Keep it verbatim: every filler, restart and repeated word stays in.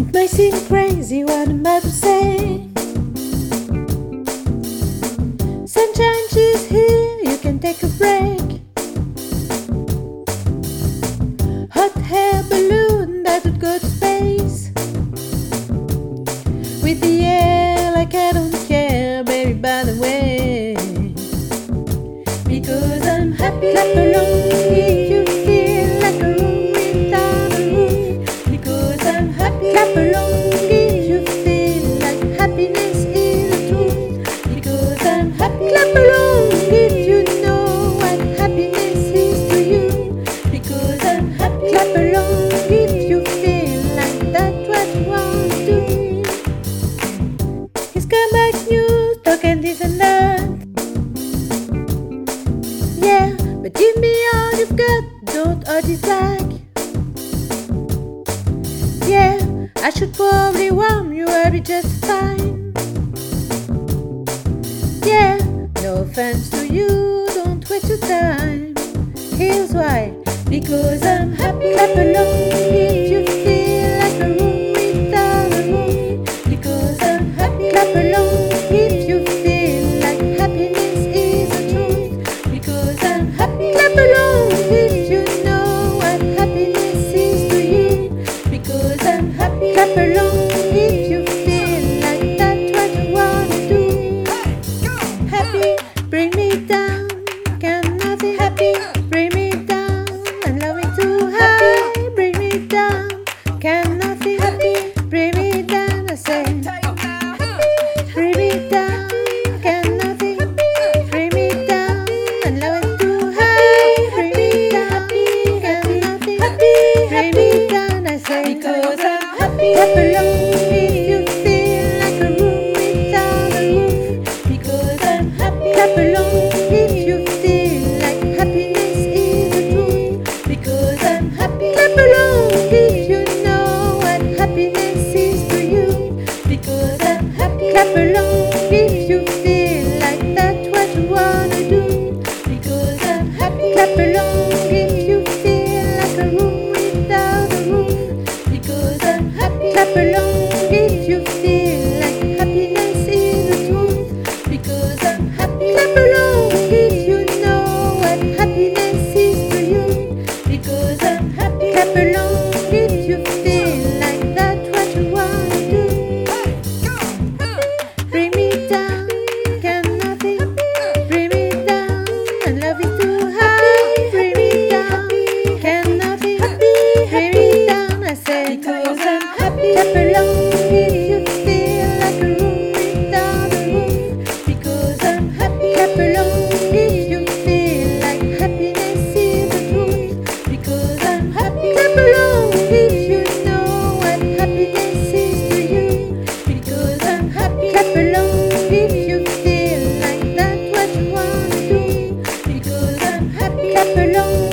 May seem crazy what I'm about to say. Sunshine, she's here, you can take a break. Hot air balloon that would go to space. With the air like I don't care, baby, by the way. Because I'm happy. Clap along if you feel like a room without a roof. Because I'm happy. Clap along if you feel like happiness is the truth. Because I'm happy. Clap along if you know what happiness is to you. Because I'm happy. Clap along if you feel like that's what you want to do. It's come back news, talking this and that. Yeah, but give me all you've got, don't hold it back. Yeah, I should probably warm you up, be just fine. Yeah, no offense to you, don't waste your time. Here's why, because I'm happy. Clap along if you feel like a room without a roof. Because I'm happy. Clap along if you feel like happiness is the truth. Because I'm happy. Clap along if you know what happiness is to you. Because I'm happy. Clap along if you feel like that's what you wanna do. Happy, bring me down, can nothing. Happy, bring me down, and love me too high. Bring me down, can nothing. Happy, bring me down, I say. Bring me down, can nothing. Bring me down, and love me too high. Bring me down, can nothing. Bring me down, I say. Because I'm happy. Clap along if you feel like a room without a roof. Because I'm happy. Clap along if you feel like happiness is the truth. Because I'm happy. Clap along if you know what happiness is to you. Because I'm happy. Clap along if you feel like that's what you wanna do. Because I'm happy. Clap along if you feel like a room without a roof. Because I'm happy. Clap along if you feel like happiness is the truth. Because I'm happy. Clap along if you know what happiness is to you. Because I'm happy. Clap along if you feel like that's what you wanna do. Bring me down, can nothing. Bring me down, and love you too high. Bring me down, can nothing. Bring me down, I say. Because I'm happy. Clap along if you feel like a room without a roof. Because I'm happy. Clap along if you feel like happiness is the truth. Because I'm happy. Clap along if you know what happiness is to you. Because I'm happy. Clap along if you feel like that's what you wanna do. Because I'm happy. Clap along